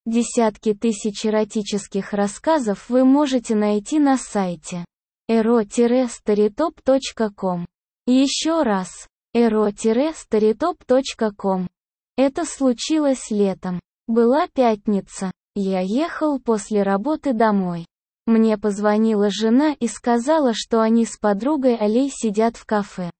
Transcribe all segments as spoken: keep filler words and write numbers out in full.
Десятки тысяч эротических рассказов вы можете найти на сайте эро старитоп точка ком. Еще раз, эро старитоп точка ком. Это случилось летом. Была пятница. Я ехал после работы домой. Мне позвонила жена и сказала, что они с подругой Алей сидят в кафе.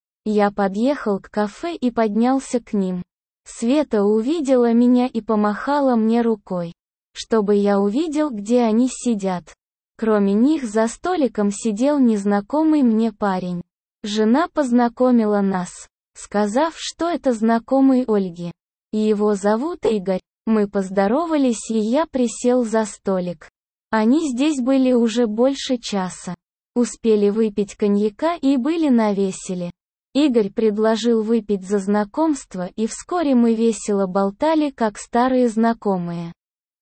Я подъехал к кафе и поднялся к ним. Света увидела меня и помахала мне рукой, чтобы я увидел, где они сидят. Кроме них за столиком сидел незнакомый мне парень. Жена познакомила нас, сказав, что это знакомый Ольги. Его зовут Игорь. Мы поздоровались, и я присел за столик. Они здесь были уже больше часа. Успели выпить коньяка и были навеселе. Игорь предложил выпить за знакомство, и вскоре мы весело болтали, как старые знакомые.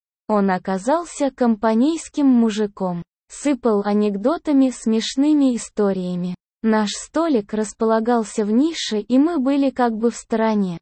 Он оказался компанейским мужиком. Сыпал анекдотами, смешными историями. Наш столик располагался в нише, и мы были как бы в стороне.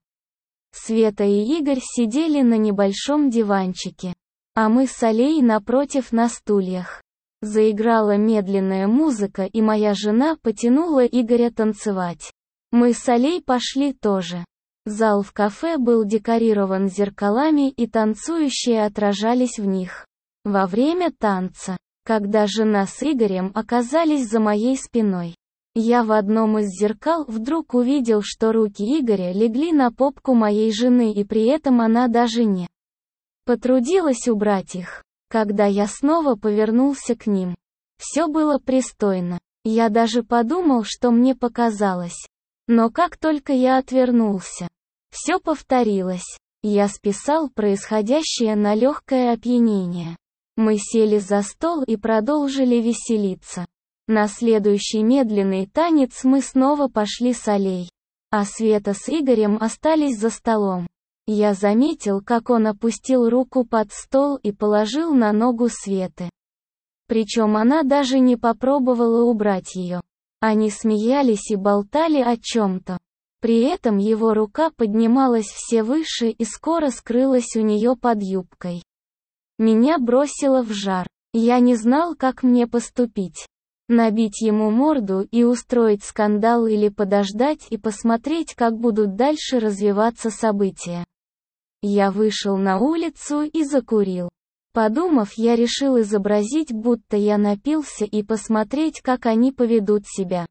Света и Игорь сидели на небольшом диванчике, а мы с Алей напротив на стульях. Заиграла медленная музыка, и моя жена потянула Игоря танцевать. Мы с Алей пошли тоже. Зал в кафе был декорирован зеркалами, и танцующие отражались в них. Во время танца, когда жена с Игорем оказались за моей спиной, я в одном из зеркал вдруг увидел, что руки Игоря легли на попку моей жены, и при этом она даже не потрудилась убрать их. Когда я снова повернулся к ним, все было пристойно. Я даже подумал, что мне показалось. Но как только я отвернулся, все повторилось. Я списал происходящее на легкое опьянение. Мы сели за стол и продолжили веселиться. На следующий медленный танец мы снова пошли с Алей, а Света с Игорем остались за столом. Я заметил, как он опустил руку под стол и положил на ногу Светы. Причем она даже не попробовала убрать ее. Они смеялись и болтали о чем-то. При этом его рука поднималась все выше и скоро скрылась у нее под юбкой. Меня бросило в жар. Я не знал, как мне поступить. Набить ему морду и устроить скандал, или подождать и посмотреть, как будут дальше развиваться события. Я вышел на улицу и закурил. Подумав, я решил изобразить, будто я напился, и посмотреть, как они поведут себя.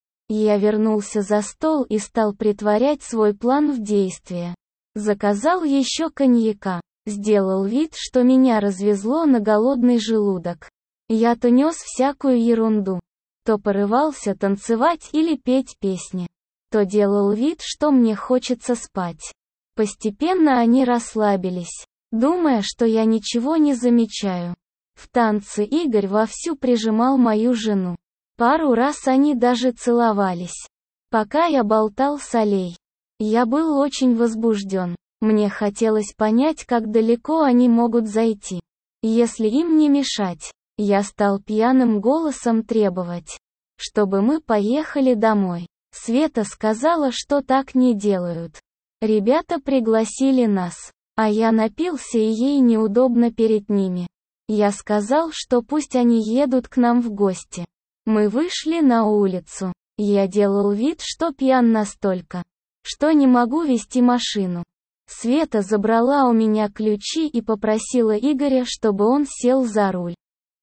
Я вернулся за стол и стал притворять свой план в действие. Заказал еще коньяка. Сделал вид, что меня развезло на голодный желудок. Я то нес всякую ерунду, то порывался танцевать или петь песни, то делал вид, что мне хочется спать. Постепенно они расслабились, думая, что я ничего не замечаю. В танце Игорь вовсю прижимал мою жену. Пару раз они даже целовались. Пока я болтал с Алей, я был очень возбужден. Мне хотелось понять, как далеко они могут зайти, если им не мешать. Я стал пьяным голосом требовать, чтобы мы поехали домой. Света сказала, что так не делают. Ребята пригласили нас, а я напился, и ей неудобно перед ними. Я сказал, что пусть они едут к нам в гости. Мы вышли на улицу. Я делал вид, что пьян настолько, что не могу вести машину. Света забрала у меня ключи и попросила Игоря, чтобы он сел за руль.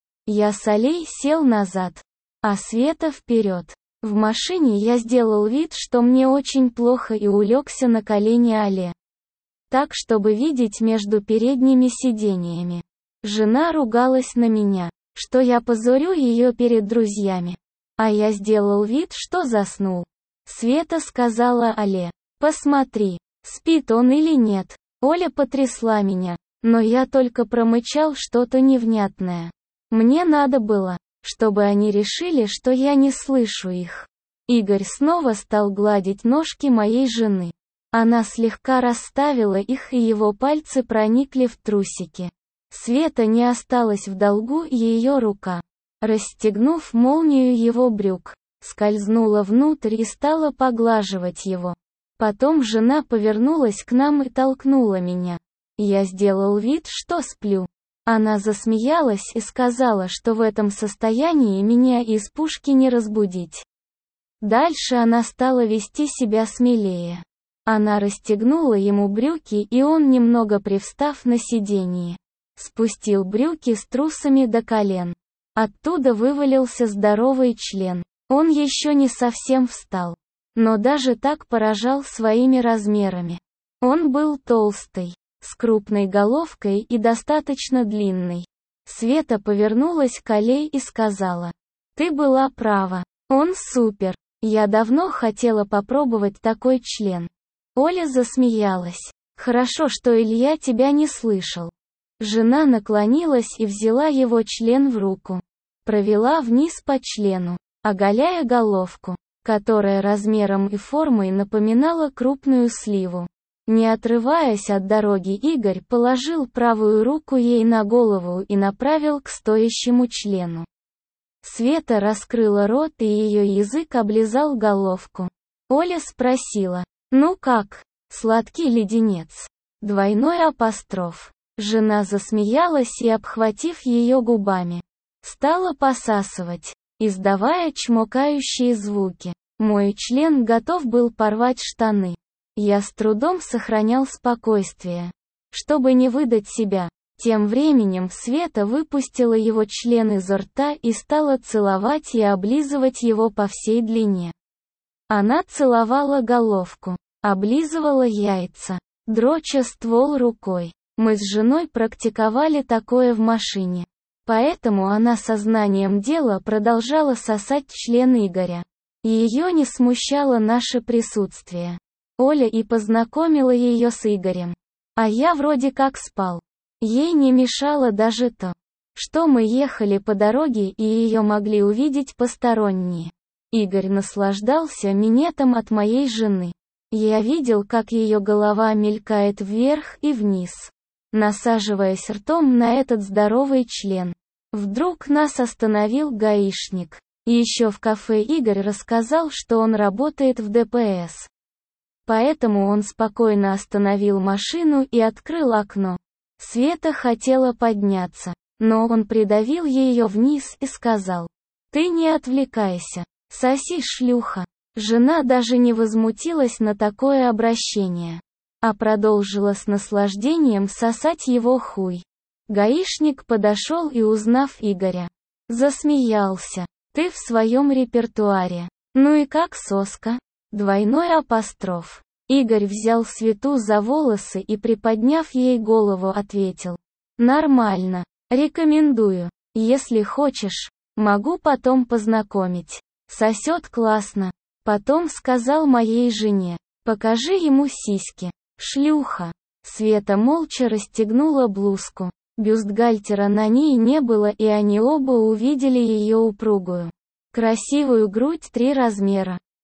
Я с Алей сел назад, а Света вперед. В машине я сделал вид, что мне очень плохо, и улегся на колени Але, так, чтобы видеть между передними сидениями. Жена ругалась на меня, что я позорю ее перед друзьями. А я сделал вид, что заснул. Света сказала Але: «Посмотри, спит он или нет». Оля потрясла меня, но я только промычал что-то невнятное. Мне надо было, чтобы они решили, что я не слышу их. Игорь снова стал гладить ножки моей жены. Она слегка расставила их, и его пальцы проникли в трусики. Света не осталась в долгу, и ее рука, расстегнув молнию его брюк, скользнула внутрь и стала поглаживать его. Потом жена повернулась к нам и толкнула меня. Я сделал вид, что сплю. Она засмеялась и сказала, что в этом состоянии меня из пушки не разбудить. Дальше она стала вести себя смелее. Она расстегнула ему брюки, и он, немного привстав на сиденье, спустил брюки с трусами до колен. Оттуда вывалился здоровый член. Он еще не совсем встал, но даже так поражал своими размерами. Он был толстый, с крупной головкой и достаточно длинный. Света повернулась к Оле и сказала: «Ты была права. Он супер. Я давно хотела попробовать такой член». Оля засмеялась. «Хорошо, что Илья тебя не слышал». Жена наклонилась и взяла его член в руку. Провела вниз по члену, оголяя головку, которая размером и формой напоминала крупную сливу. Не отрываясь от дороги, Игорь положил правую руку ей на голову и направил к стоящему члену. Света раскрыла рот, и ее язык облизал головку. Оля спросила: «Ну как, сладкий леденец?» Двойной апостроф. Жена засмеялась и, обхватив ее губами, стала посасывать, издавая чмокающие звуки. Мой член готов был порвать штаны. Я с трудом сохранял спокойствие, чтобы не выдать себя. Тем временем Света выпустила его член изо рта и стала целовать и облизывать его по всей длине. Она целовала головку, облизывала яйца, дроча ствол рукой. Мы с женой практиковали такое в машине. Поэтому она сознанием дела продолжала сосать член Игоря. И ее не смущало наше присутствие. Оля и познакомила ее с Игорем. А я вроде как спал. Ей не мешало даже то, что мы ехали по дороге и ее могли увидеть посторонние. Игорь наслаждался минетом от моей жены. Я видел, как ее голова мелькает вверх и вниз, насаживаясь ртом на этот здоровый член. Вдруг нас остановил гаишник. Еще в кафе Игорь рассказал, что он работает в Дэ Пэ Эс. Поэтому он спокойно остановил машину и открыл окно. Света хотела подняться, но он придавил ее вниз и сказал: «Ты не отвлекайся. Соси, шлюха». Жена даже не возмутилась на такое обращение, а продолжила с наслаждением сосать его хуй. Гаишник подошел и, узнав Игоря, засмеялся: «Ты в своем репертуаре. Ну и как соска?» Двойной апостроф. Игорь взял Свету за волосы и, приподняв ей голову, ответил: «Нормально. Рекомендую. Если хочешь, могу потом познакомить. Сосет классно». Потом сказал моей жене: «Покажи ему сиськи, шлюха». Света молча расстегнула блузку. Бюстгальтера на ней не было, и они оба увидели ее упругую, красивую грудь три размера.